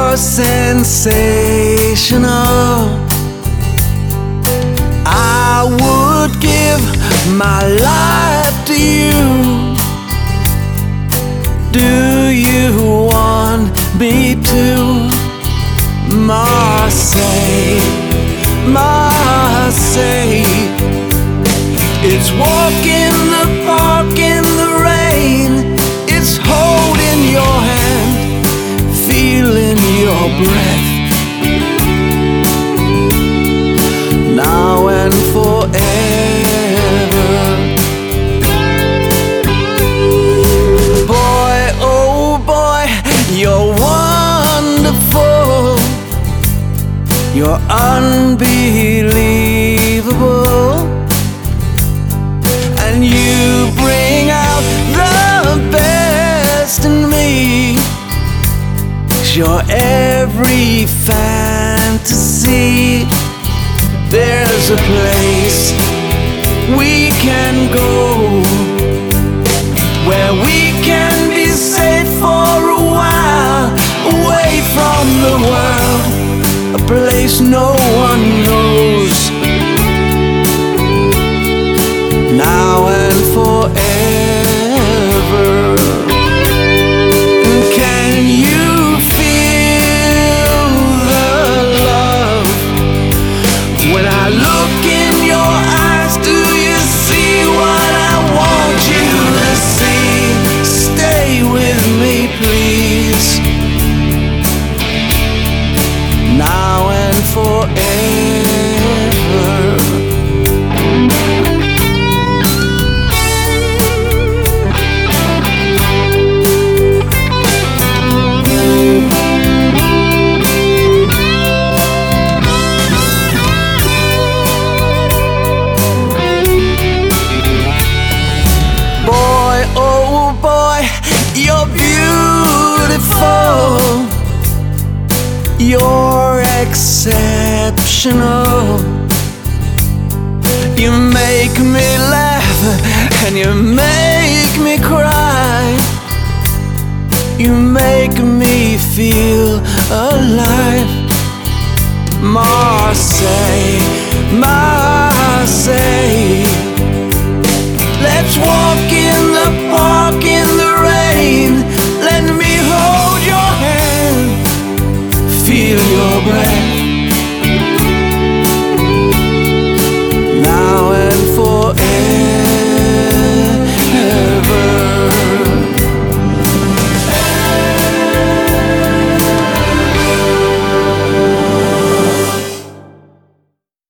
you're sensational. I would give my life to you. Do you want me to? Marseille, Marseille. It's walk in the park in the rain. It's holding your hand, feeling your breath. Now and forever. Boy, oh boy, you're wonderful. You're unbelievable. And you bring out the best in me. 'Cause you're every fantasy. There's a place we can go where we can be safe for a while, away from the world, a place no one knows. Now and forever. Can you feel the love? When I look in your eyes, do you see what I want you to see? Stay with me, please. Now and forever. Boy, oh boy, you're beautiful. You're exceptional. You make me laugh and you make me cry. You make me feel alive. Marseille, Marseille. Let's walk